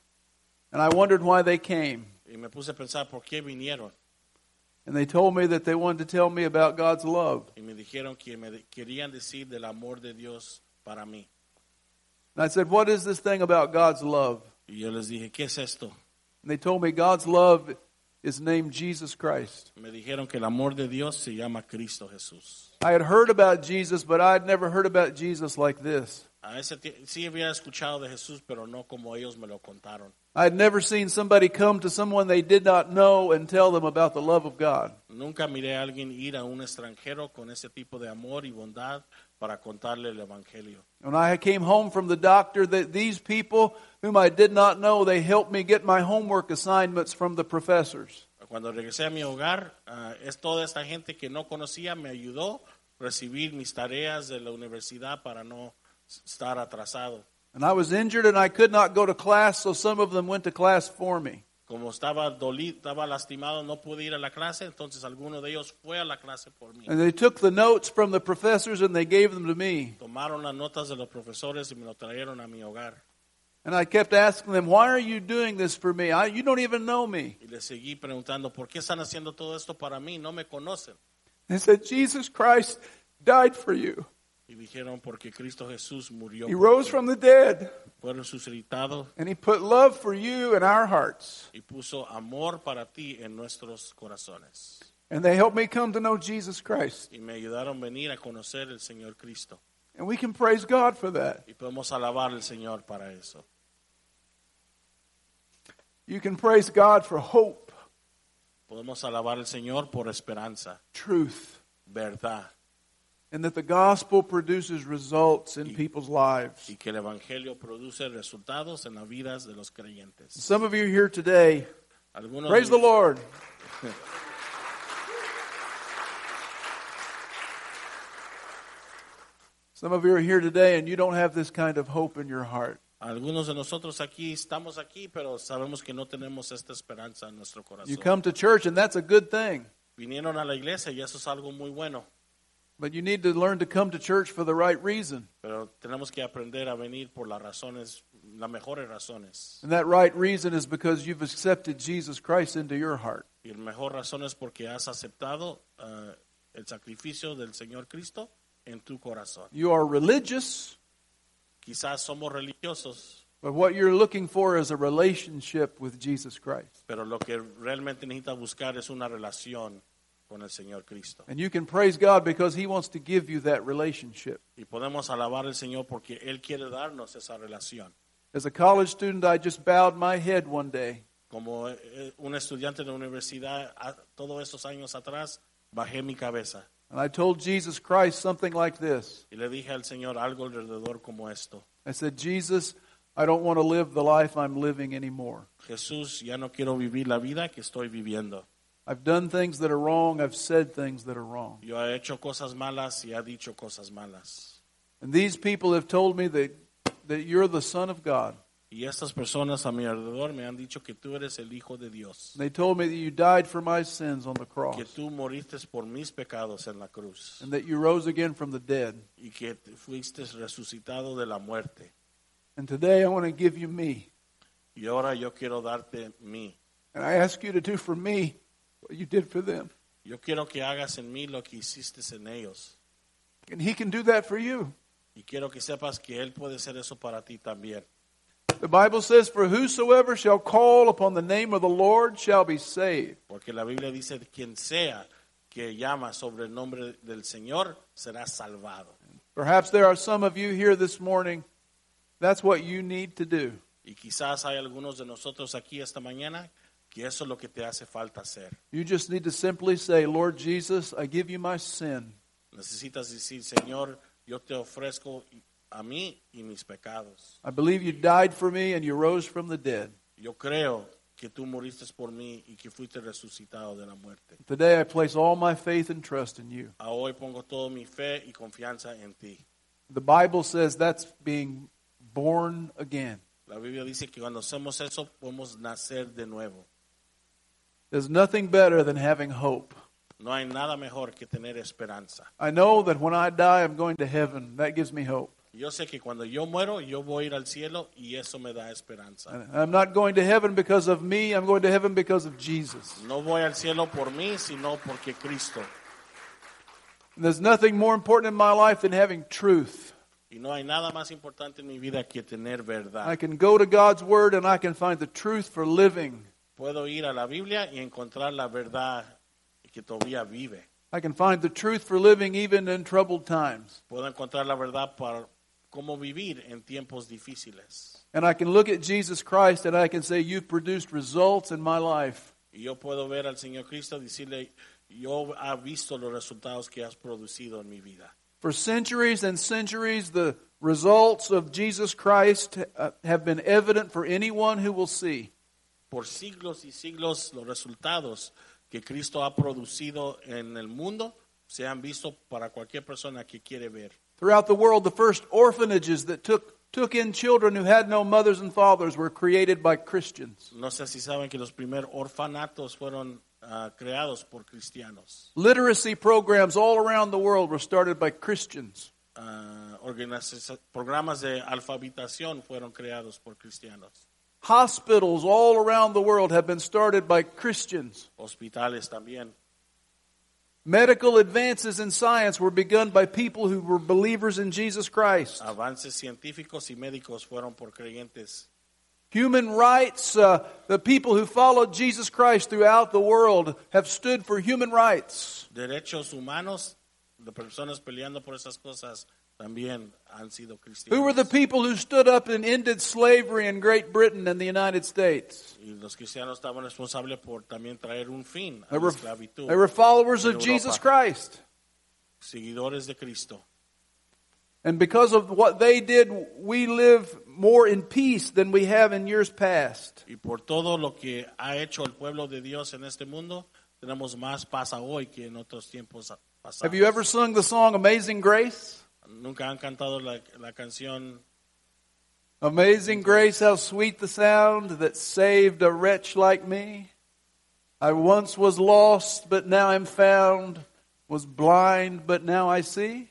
And I wondered why they came. Y me puse a pensar por qué vinieron. And they told me that they wanted to tell me about God's love. Y me dijeron que me querían decir del amor de Dios para mí. And I said, what is this thing about God's love? Y yo les dije, ¿qué es esto? And they told me God's love is named Jesus Christ. Me dijeron que el amor de Dios se llama Cristo Jesús. I had heard about Jesus, but I had never heard about Jesus like this. A ese sí había escuchado de Jesús, pero no como ellos me lo contaron. I had never seen somebody come to someone they did not know and tell them about the love of God. Nunca miré a alguien ir a un extranjero con ese tipo de amor y bondad para contarle el evangelio. When I came home from the doctor, that these people whom I did not know, they helped me get my homework assignments from the professors. Cuando regresé a mi hogar, es toda esta gente que no conocía me ayudó a recibir mis tareas de la universidad para no estar atrasado. And I was injured and I could not go to class, so some of them went to class for me. Como estaba lastimado, no pude ir a la clase, entonces alguno de ellos fue a la clase por mí. And they took the notes from the professors and they gave them to me. Tomaron las notas de los profesores y me lo trajeron a mi hogar. And I kept asking them, why are you doing this for me? You don't even know me. Y les seguí preguntando, ¿por qué están haciendo todo esto para mí? No me conocen. They said, Jesus Christ died for you. Y dijeron, porque Cristo Jesús murió. He rose from the dead. Fue resucitado And He put love for you in our hearts. y puso amor para ti en nuestros corazones. And they helped me come to know Jesus Christ. Y me ayudaron a venir a conocer el Señor Cristo. And we can praise God for that. Y podemos alabar al Señor para eso. You can praise God for hope, Podemos alabar al Señor por esperanza, truth, verdad, and that the gospel produces results in people's lives. y que el Evangelio produce resultados en las vidas de los creyentes. Some of you here today, Algunos praise the Lord. Some of you are here today and you don't have this kind of hope in your heart. Algunos de nosotros aquí estamos aquí, pero sabemos que no tenemos esta esperanza en nuestro corazón. You come to church and that's a good thing. Vinieron a la iglesia y eso es algo muy bueno, But you need to learn to come to church for the right reason. pero tenemos que aprender a venir por las razones, las mejores razones. And that right reason is because you've accepted Jesus Christ into your heart. Y la mejor razón es porque has aceptado el sacrificio del Señor Cristo en tu corazón. You are religious, Quizás somos religiosos, but what you're looking for is a relationship with Jesus Christ. pero lo que realmente necesitas buscar es una relación con el Señor Cristo. And you can praise God because He wants to give you that relationship. Y podemos alabar al Señor porque Él quiere darnos esa relación. As a college student, I just bowed my head one day. Como un estudiante de la universidad, todos esos años atrás, bajé mi cabeza And I told Jesus Christ something like this. y le dije al Señor algo alrededor como esto. I said, Jesus, I don't want to live the life I'm living anymore. Jesús, ya no quiero vivir la vida que estoy viviendo. I've done things that are wrong. I've said things that are wrong. Yo he hecho cosas malas y he dicho cosas malas. And these people have told me that you're the Son of God. Y estas personas a mi alrededor me han dicho que tú eres el Hijo de Dios. They told me that you died for my sins on the cross. Que tú moriste por mis pecados en la cruz. And that you rose again from the dead. Y que fuiste resucitado de la muerte. And today I want to give you me. Y ahora yo quiero darte mí. And I ask you to do for me what you did for them. Yo quiero que hagas en mí lo que hiciste en ellos. And He can do that for you. Y quiero que sepas que Él puede hacer eso para ti también. The Bible says, "For whosoever shall call upon the name of the Lord shall be saved." Porque la Biblia dice, quien sea que llama sobre el nombre del Señor será salvado. Perhaps there are some of you here this morning, that's what you need to do. Y quizás hay algunos de nosotros aquí esta mañana que eso es lo que te hace falta hacer. You just need to simply say, "Lord Jesus, I give you my sin. Necesitas decir, Señor, yo te ofrezco a mí y mis pecados. I believe you died for me and you rose from the dead. Yo creo que tú moriste por mí y que fuiste resucitado de la muerte. Today I place all my faith and trust in you." A hoy pongo toda mi fe y confianza en ti. The Bible says that's being born again. La Biblia dice que cuando hacemos eso podemos nacer de nuevo. There's nothing better than having hope. No hay nada mejor que tener esperanza. I know that when I die, I'm going to heaven. That gives me hope. Yo sé que cuando yo muero, yo voy a ir al cielo y eso me da esperanza. And I'm not going to heaven because of me. I'm going to heaven because of Jesus. No voy al cielo por mí, sino porque Cristo. And there's nothing more important in my life than having truth. Y no hay nada más importante en mi vida que tener verdad. I can go to God's Word and I can find the truth for living. Puedo ir a la Biblia y encontrar la verdad que todavía vive. I can find the truth for living even in troubled times. Puedo encontrar la verdad para cómo vivir en tiempos difíciles. And I can look at Jesus Christ and I can say, "You've produced results in my life." Y yo puedo ver al Señor Cristo y decirle, yo he visto los resultados que has producido en mi vida. For centuries and centuries, the results of Jesus Christ have been evident for anyone who will see. Por siglos y siglos, los resultados que Cristo ha producido en el mundo se han visto para cualquier persona que quiere ver. Throughout the world, the first orphanages that took in children who had no mothers and fathers were created by Christians. No sé si saben que los primeros orfanatos fueron creados por cristianos. Literacy programs all around the world were started by Christians. Programas de alfabetización fueron creados por cristianos. Hospitals all around the world have been started by Christians. Hospitales también. Medical advances in science were begun by people who were believers in Jesus Christ. Avances científicos y médicos fueron por creyentes. Human rights, the people who followed Jesus Christ throughout the world have stood for human rights. Derechos humanos, de personas peleando por esas cosas también han sido cristianos. Who were the people who stood up and ended slavery in Great Britain and the United States? Y los cristianos estaban responsables por también traer un fin a They la were esclavitud. followers en of Europa. Jesus Christ. Seguidores de Cristo. And because of what they did, we live more in peace than we have in years past. Y por todo lo que ha hecho el pueblo de Dios en este mundo, tenemos más paz hoy que en otros tiempos pasados. Have you ever sung the song Amazing Grace? Nunca han cantado la canción Amazing grace, how sweet the sound that saved a wretch like me. I once was lost, but now I'm found, was blind, but now I see.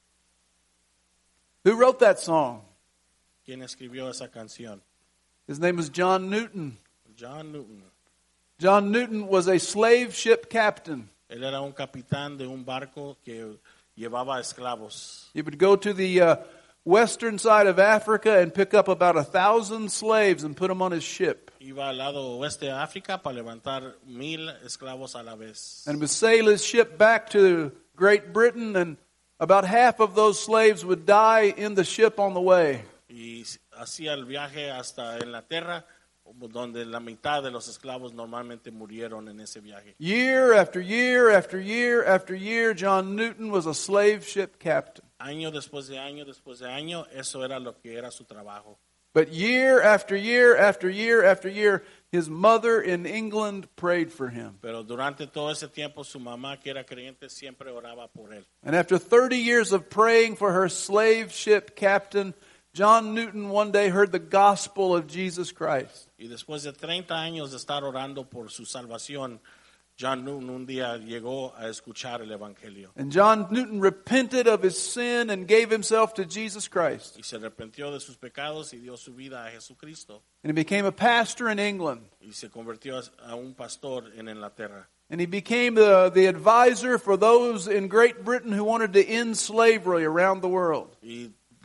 Who wrote that song? ¿Quién escribió esa canción? His name was John Newton. John Newton. John Newton was a slave ship captain. Él era un capitán de un barco que llevaba esclavos. He would go to the western side of Africa and pick up about 1,000 slaves and put them on his ship. Iba al lado oeste de África para levantar 1,000 esclavos a la vez. And would sail his ship back to Great Britain, and about half of those slaves would die in the ship on the way. Y hacía el viaje hasta Inglaterra, donde la mitad de los esclavos normalmente murieron en ese viaje. Year after year after year after year, John Newton was a slave ship captain. Año después de año, eso era lo que era su trabajo. But year after year after year after year, his mother in England prayed for him. Pero durante todo ese tiempo, su mamá, que era creyente, siempre oraba por él. And after 30 years of praying for her slave ship captain, John Newton one day heard the gospel of Jesus Christ. Y después de 30 años de estar orando por su salvación, John Newton un día llegó a escuchar el evangelio. And John Newton repented of his sin and gave himself to Jesus Christ. Y se arrepintió de sus pecados y dio su vida a Jesucristo. And he became a pastor in England. Y se convirtió a un pastor en Inglaterra. And he became the advisor for those in Great Britain who wanted to end slavery around the world. Y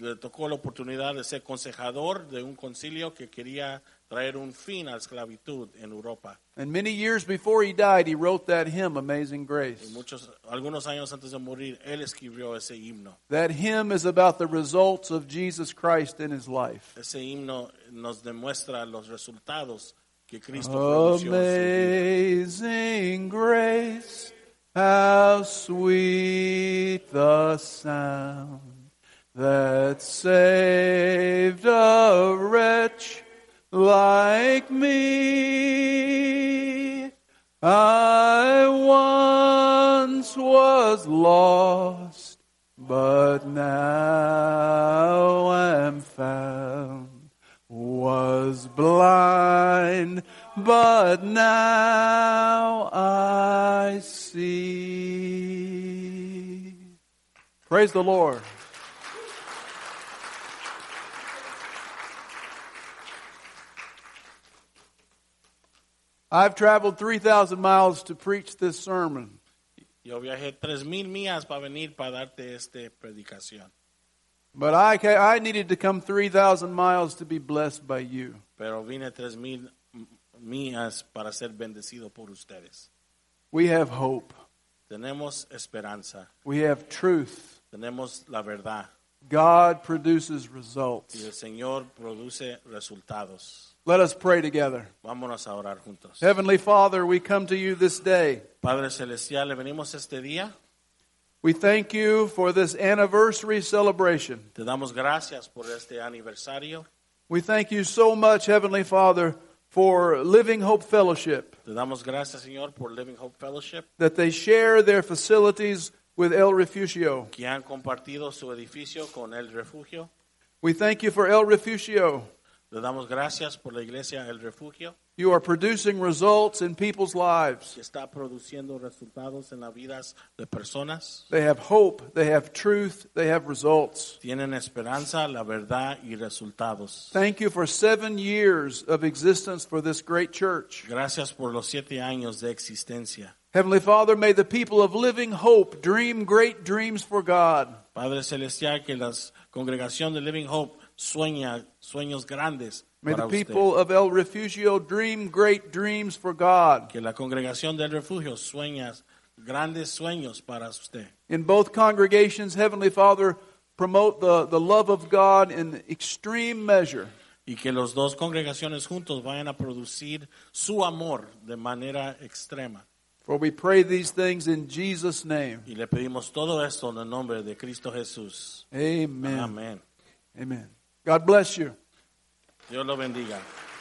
le tocó la oportunidad de ser consejador de un concilio que quería traer un fin a la esclavitud en Europa. And many years before he died, he wrote that hymn, Amazing Y Grace. algunos años antes de morir, él escribió ese himno. That hymn is about the results of Jesus Christ in his life. Ese himno nos demuestra los resultados que Cristo produjo en su vida. Amazing grace, how sweet the sound that saved a wretch like me. I once was lost, but now am found. Was blind, but now I see. Praise the Lord. I've traveled 3,000 miles to preach this sermon. Yo viajé 3,000 millas para venir para darte esta predicación. But I needed to come 3,000 miles to be blessed by you. Pero vine 3,000 millas para ser bendecido por ustedes. We have hope. Tenemos esperanza. We have truth. Tenemos la verdad. God produces Y results. el Señor produce resultados. Let us pray together. Vámonos a orar juntos. Heavenly Father, we come to you this day. Padre Celestial, le venimos este día. We thank you for this anniversary celebration. Te damos gracias por este aniversario. We thank you so much, Heavenly Father, for Living Hope Fellowship, Te damos gracias, Señor, por Living Hope Fellowship, that they share their facilities with El Refugio. que han compartido su edificio con el refugio. We thank you for El Refugio. Le damos gracias por la iglesia El Refugio, You are producing results in people's lives. que está produciendo resultados en las vidas de personas. They have hope, they have truth, they have results. Tienen esperanza, la verdad y resultados. Thank you for 7 years of existence for this great church. Gracias por los 7 años de existencia. Heavenly Father, may the people of Living Hope dream great dreams for God. Padre Celestial, que la congregación de Living Hope sueña sueños grandes May para the usted. people of El Refugio dream great dreams for God. Que la congregación del refugio sueña grandes sueños para usted. In both congregations, Heavenly Father, promote the love of God in extreme measure. Y que los dos congregaciones juntos vayan a producir su amor de manera extrema. For we pray these things in Jesus' name. Y le pedimos todo esto en el nombre de Cristo Jesús. Amen. Amén. Amen. God bless you. Dios lo bendiga.